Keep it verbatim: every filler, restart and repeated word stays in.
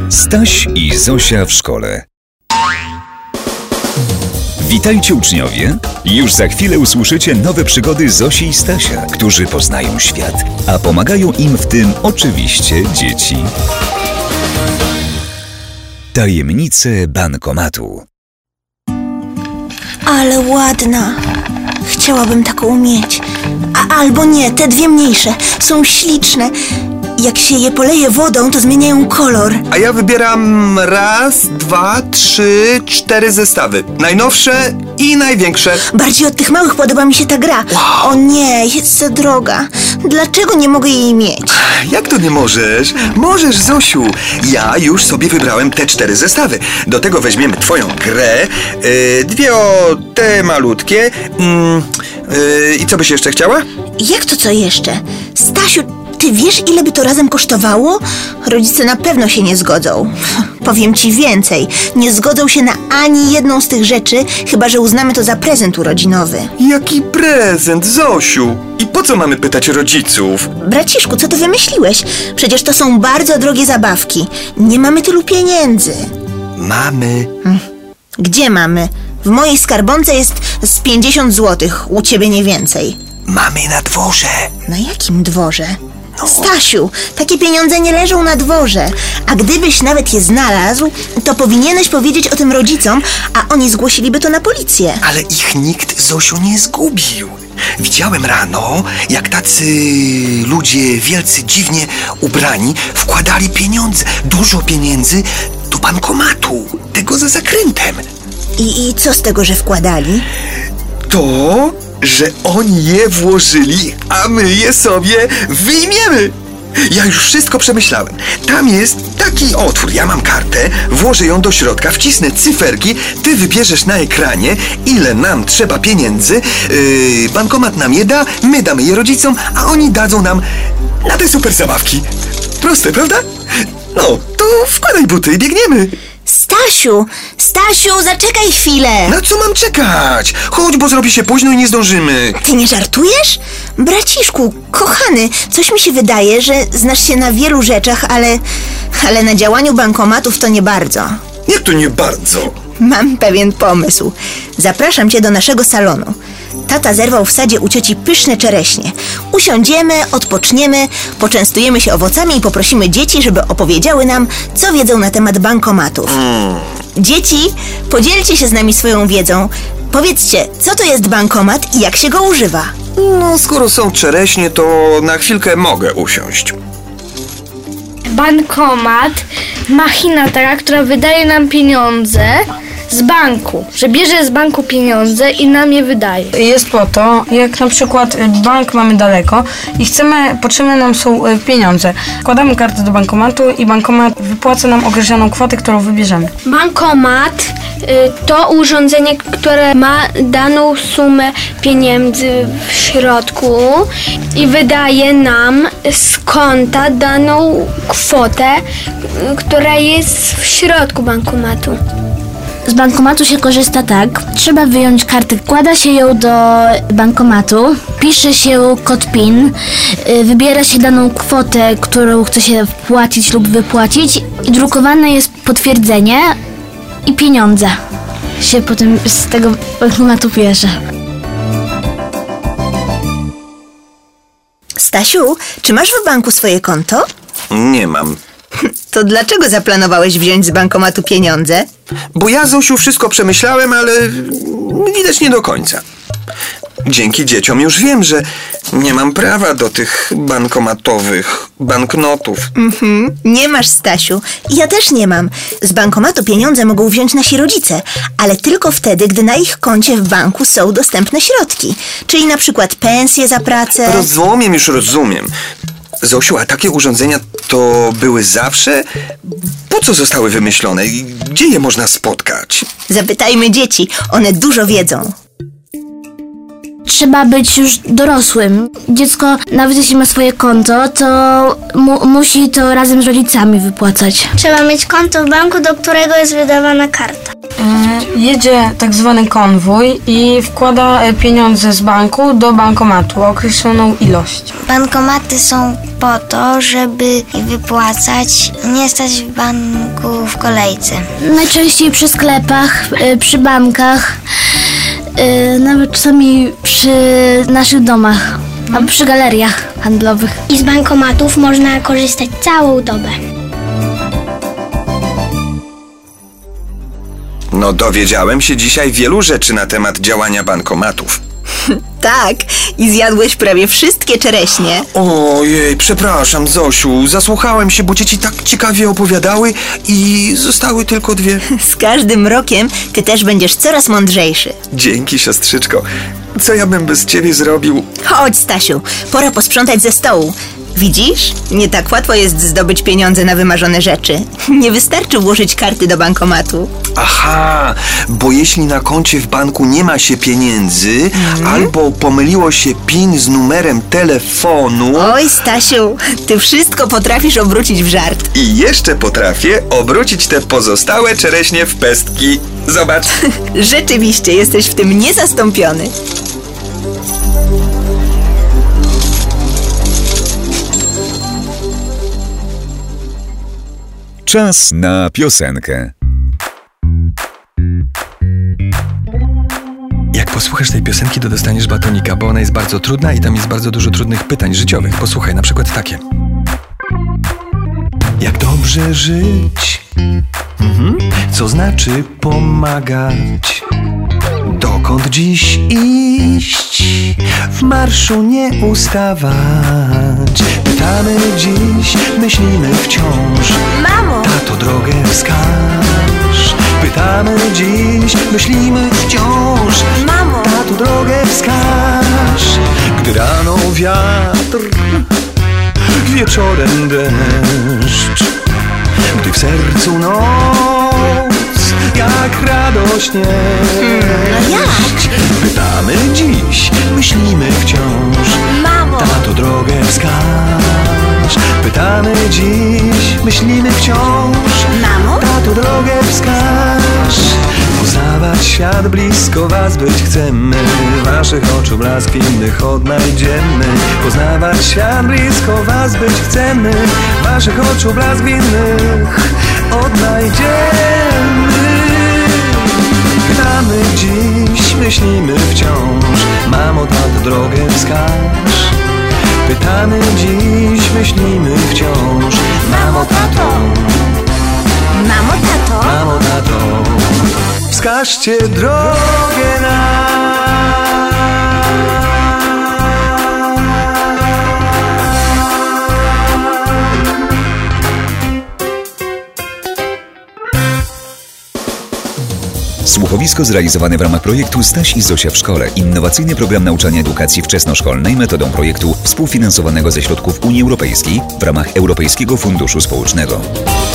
Staś i Zosia w szkole. Witajcie uczniowie! Już za chwilę usłyszycie nowe przygody Zosi i Stasia, którzy poznają świat, a pomagają im w tym oczywiście dzieci. Tajemnice bankomatu. Ale ładna. Chciałabym taką mieć. A, albo nie, te dwie mniejsze. Są śliczne. Jak się je poleje wodą, to zmieniają kolor. A ja wybieram raz, dwa, trzy, cztery zestawy. Najnowsze i największe. Bardziej od tych małych podoba mi się ta gra. Wow. O nie, jest za droga. Dlaczego nie mogę jej mieć? Jak to nie możesz? Możesz, Zosiu. Ja już sobie wybrałem te cztery zestawy. Do tego weźmiemy twoją grę. Yy, dwie o te malutkie. Yy, yy, I co byś jeszcze chciała? Jak to co jeszcze? Stasiu, ty wiesz, ile by to razem kosztowało? Rodzice na pewno się nie zgodzą. Powiem ci więcej. Nie zgodzą się na ani jedną z tych rzeczy, chyba że uznamy to za prezent urodzinowy. Jaki prezent, Zosiu? I po co mamy pytać rodziców? Braciszku, co ty wymyśliłeś? Przecież to są bardzo drogie zabawki. Nie mamy tylu pieniędzy. Mamy. Gdzie mamy? W mojej skarbonce jest z pięćdziesiąt złotych, u ciebie nie więcej. Mamy na dworze. Na jakim dworze? No. Stasiu, takie pieniądze nie leżą na dworze. A gdybyś nawet je znalazł, to powinieneś powiedzieć o tym rodzicom, a oni zgłosiliby to na policję. Ale ich nikt, Zosiu, nie zgubił. Widziałem rano, jak tacy ludzie wielcy, dziwnie ubrani wkładali pieniądze, dużo pieniędzy do bankomatu, tego za zakrętem. I, I co z tego, że wkładali? To, że oni je włożyli, a my je sobie wyjmiemy. Ja już wszystko przemyślałem. Tam jest taki otwór. Ja mam kartę, włożę ją do środka, wcisnę cyferki, ty wybierzesz na ekranie, ile nam trzeba pieniędzy, yy, bankomat nam je da, my damy je rodzicom, a oni dadzą nam na te super zabawki. Proste, prawda? No, to wkładaj buty i biegniemy. Stasiu, Stasiu, zaczekaj chwilę. Na co mam czekać? Chodź, bo zrobi się późno i nie zdążymy. Ty nie żartujesz? Braciszku, kochany, coś mi się wydaje, że znasz się na wielu rzeczach, ale, ale na działaniu bankomatów to nie bardzo. Jak to nie bardzo? Mam pewien pomysł. Zapraszam cię do naszego salonu. Tata zerwał w sadzie u cioci pyszne czereśnie. Usiądziemy, odpoczniemy, poczęstujemy się owocami i poprosimy dzieci, żeby opowiedziały nam, co wiedzą na temat bankomatów. Mm. Dzieci, podzielcie się z nami swoją wiedzą. Powiedzcie, co to jest bankomat i jak się go używa. No, skoro są czereśnie, to na chwilkę mogę usiąść. Bankomat, machina taka, która wydaje nam pieniądze z banku, że bierze z banku pieniądze i nam je wydaje. Jest po to, jak na przykład bank mamy daleko i chcemy, potrzebne nam są pieniądze. Wkładamy kartę do bankomatu i bankomat wypłaca nam określoną kwotę, którą wybierzemy. Bankomat y, to urządzenie, które ma daną sumę pieniędzy w środku i wydaje nam z konta daną kwotę, y, która jest w środku bankomatu. Z bankomatu się korzysta tak. Trzeba wyjąć kartę, wkłada się ją do bankomatu, pisze się kod PIN, wybiera się daną kwotę, którą chce się wpłacić lub wypłacić i drukowane jest potwierdzenie i pieniądze się potem z tego bankomatu bierze. Stasiu, czy masz w banku swoje konto? Nie mam. To dlaczego zaplanowałeś wziąć z bankomatu pieniądze? Bo ja, Zosiu, wszystko przemyślałem, ale widać nie do końca. Dzięki dzieciom już wiem, że nie mam prawa do tych bankomatowych banknotów. Mhm, nie masz, Stasiu. Ja też nie mam. Z bankomatu pieniądze mogą wziąć nasi rodzice, ale tylko wtedy, gdy na ich koncie w banku są dostępne środki. Czyli na przykład pensje za pracę. Rozumiem, już rozumiem. Zosiu, a takie urządzenia to były zawsze? Po co zostały wymyślone? I gdzie je można spotkać? Zapytajmy dzieci, one dużo wiedzą. Trzeba być już dorosłym. Dziecko, nawet jeśli ma swoje konto, to mu, musi to razem z rodzicami wypłacać. Trzeba mieć konto w banku, do którego jest wydawana karta. Y, jedzie tak zwany konwój i wkłada y, pieniądze z banku do bankomatu o określoną ilość. Bankomaty są po to, żeby wypłacać, nie stać w banku w kolejce. Najczęściej przy sklepach, y, przy bankach, y, nawet czasami przy naszych domach, albo przy galeriach handlowych. I z bankomatów można korzystać całą dobę. No dowiedziałem się dzisiaj wielu rzeczy na temat działania bankomatów. Tak, i zjadłeś prawie wszystkie czereśnie. Ojej, przepraszam, Zosiu, zasłuchałem się, bo dzieci tak ciekawie opowiadały i zostały tylko dwie. Z każdym rokiem ty też będziesz coraz mądrzejszy. Dzięki, siostrzyczko. Co ja bym bez ciebie zrobił? Chodź, Stasiu, pora posprzątać ze stołu. Widzisz? Nie tak łatwo jest zdobyć pieniądze na wymarzone rzeczy. Nie wystarczy włożyć karty do bankomatu. Aha, bo jeśli na koncie w banku nie ma się pieniędzy, mm. albo pomyliło się PIN z numerem telefonu... Oj, Stasiu, ty wszystko potrafisz obrócić w żart. I jeszcze potrafię obrócić te pozostałe czereśnie w pestki. Zobacz. Rzeczywiście, jesteś w tym niezastąpiony. Czas na piosenkę. Jak posłuchasz tej piosenki, to dostaniesz batonika, bo ona jest bardzo trudna i tam jest bardzo dużo trudnych pytań życiowych. Posłuchaj, na przykład takie. Jak dobrze żyć? Mhm. Co znaczy pomagać? Dokąd dziś iść? W marszu nie ustawać. Pytamy dziś, myślimy wciąż. Mamo! Tato, drogę wskaż. Pytamy dziś, myślimy wciąż. Mamo! Tato, drogę wskaż. Gdy rano wiatr, wieczorem deszcz, gdy w sercu noc, jak radośnie no jak? Pytamy dziś, myślimy wciąż. Mamo! Tato, drogę wskaż. Pytamy dziś, myślimy wciąż. Mamo? Tato, drogę wskaż. Poznawać świat, blisko was być chcemy. Waszych oczu blask, innych odnajdziemy. Poznawać świat, blisko was być chcemy. Waszych oczu blask, innych odnajdziemy. Pytamy dziś, myślimy wciąż. Mamo, tato, drogę wskaż. Pytamy dziś, myślimy wciąż. Mamo, tato. Mamo, tato. Mamo, tato. Wskażcie drogę nam. Słuchowisko zrealizowane w ramach projektu Staś i Zosia w szkole. Innowacyjny program nauczania edukacji wczesnoszkolnej metodą projektu współfinansowanego ze środków Unii Europejskiej w ramach Europejskiego Funduszu Społecznego.